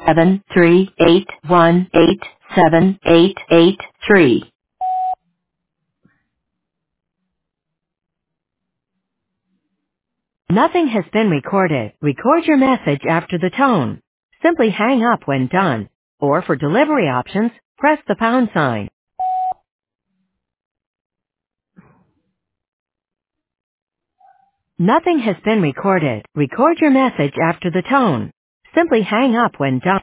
738187883. Nothing has been recorded. Record your message after the tone. Simply hang up when done. Or for delivery options, press the pound sign. Nothing has been recorded. Record your message after the tone. Simply hang up when done.